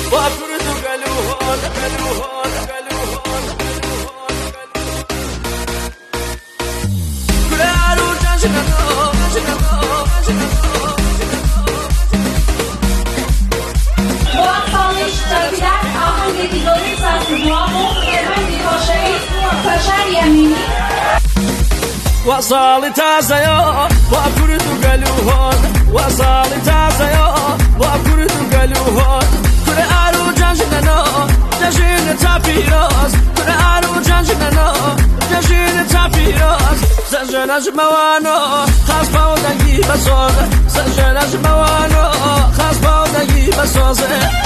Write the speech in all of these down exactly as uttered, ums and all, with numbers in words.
وأكرد قلوهون قلوهون قلوهون كل عروج أجنبو أجنبو أجنبو موفقش تبدأ آهنگ دیگاری سرسدوامو ارهنگی باشهید فشار یمینی وصالي تازيا وأكرد قلوهون وصالي تازيا وأكرد قلوهون كل عروج جنجنو جنجن تابيروز كل عروج جنجنو جنجن تابيروز سجن أجموانو خاص باودنگی بسوز سجن أجموانو خاص باودنگی بسوز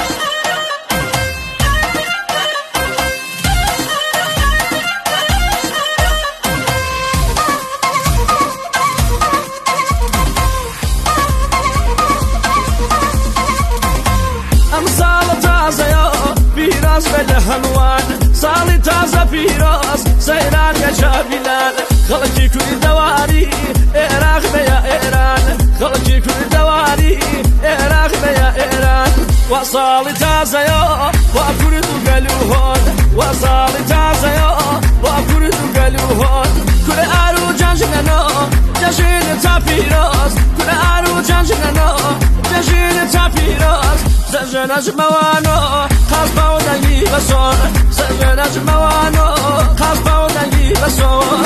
پیراز بده هنوان سالی تازه پیراز سیران یا شابیلان خلقی کوی دواری عراق بیا ایران خلقی کوی دواری عراق بیا ایران وصالی تازه یا وأكرد قلوهون وصالی تازه یا وأكرد قلوهون كل عروج جنجنو جنجن تا پیراز كل عروج جنجنو جنجن تا پیراز سجن أجموانو خاص باودنگی بسوز سجن أجموانو خاص باودنگی بسوز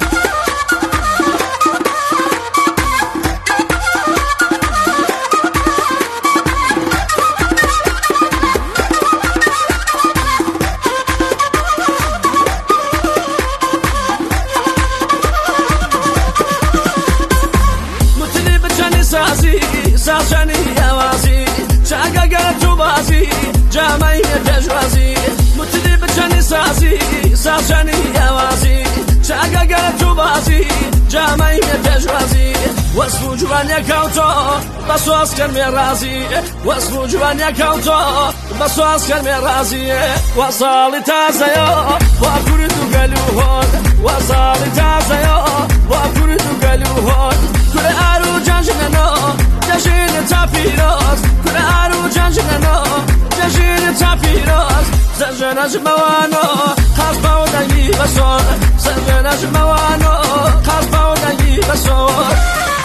متنی بچنی سازی سازنی آوازی شاقا قلب بازی جامعی تجوازی متنی بچنی سازی سازنی آوازی شاقا قلب بازی جامعی تجوازی وصف جوان يكوتو بسواس كان مرازي وصف جوان يكوتو بسواس كان مرازي وصالي تازيو وأكرد قلوهون وصالي تازيو وأكرد قلوهون كل عروج جنجنو جنجن تا پیراز كل عروج جنجنو جنجن تا پیراز سجن أجموانو خاص باودنگی بسوز سجن أجموانو خاص باودنگی بسوز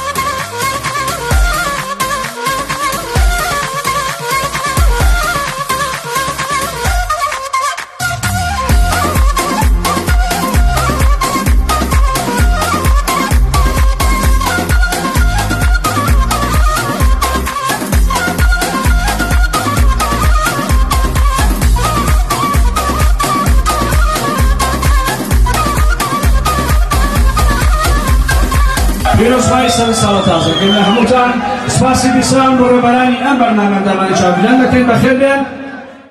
پیروز خواهی سر سال تازه که محمودان سپاسی بیسان برو برانی ام برنامه درمانی شابیدن لکن بخیر بین